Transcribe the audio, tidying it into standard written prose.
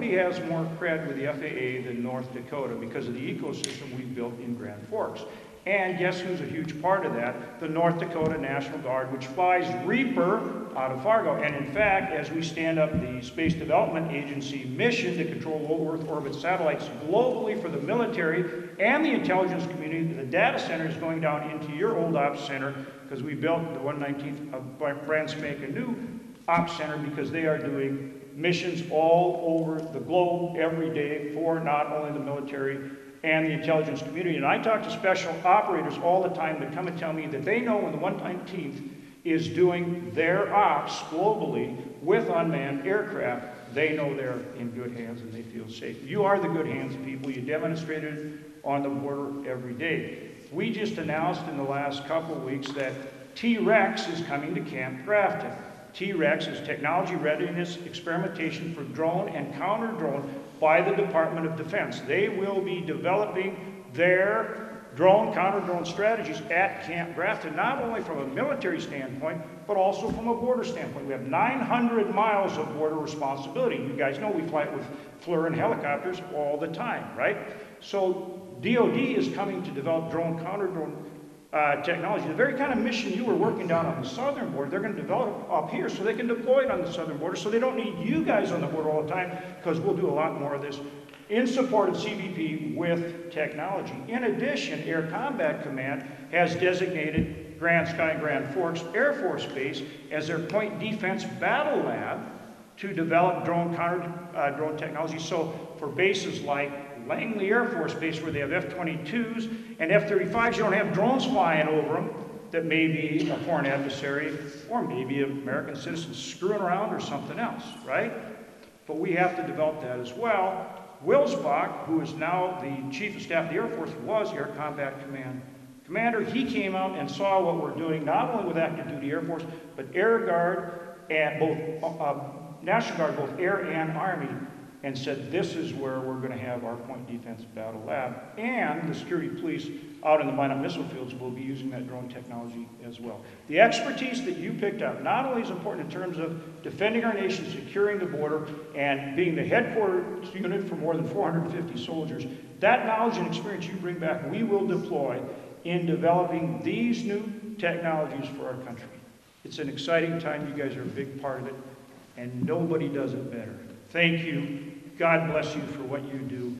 nobody has more cred with the FAA than North Dakota because of the ecosystem we've built in Grand Forks. And guess who's a huge part of that? The North Dakota National Guard, which flies Reaper out of Fargo. And in fact, as we stand up the Space Development Agency mission to control low Earth orbit satellites globally for the military and the intelligence community, the data center is going down into your old ops center because we built the 119th brand spanking new ops center because they are doing missions all over the globe every day for not only the military and the intelligence community. And I talk to special operators all the time that come and tell me that they know when the 119th is doing their ops globally with unmanned aircraft, they know they're in good hands and they feel safe. You are the good hands people. You demonstrated on the border every day. We just announced in the last couple of weeks that T-REX is coming to Camp Grafton. T-REX is Technology Readiness Experimentation for Drone and Counter-Drone by the Department of Defense. They will be developing their drone, counter-drone strategies at Camp Grafton, not only from a military standpoint, but also from a border standpoint. We have 900 miles of border responsibility. You guys know we fly it with FLIR and helicopters all the time, right? So DoD is coming to develop drone, counter-drone technology. The very kind of mission you were working down on the southern border, they're going to develop up here so they can deploy it on the southern border so they don't need you guys on the border all the time because we'll do a lot more of this in support of CBP with technology. In addition, Air Combat Command has designated Grand Sky and Grand Forks Air Force Base as their Point Defense Battle Lab to develop drone, counter-drone technology. So for bases like Langley Air Force Base, where they have F-22s and F-35s, you don't have drones flying over them that may be a foreign adversary or maybe an American citizen screwing around or something else, right? But we have to develop that as well. Wilsbach, who is now the Chief of Staff of the Air Force, was Air Combat Command commander. He came out and saw what we're doing, not only with active duty Air Force, but Air Guard and both National Guard, both Air and Army, and said this is where we're going to have our Point Defense Battle Lab. And the security police out in the Minot missile fields will be using that drone technology as well. The expertise that you picked up not only is important in terms of defending our nation, securing the border, and being the headquarters unit for more than 450 soldiers, that knowledge and experience you bring back, we will deploy in developing these new technologies for our country. It's an exciting time. You guys are a big part of it, and nobody does it better. Thank you. God bless you for what you do.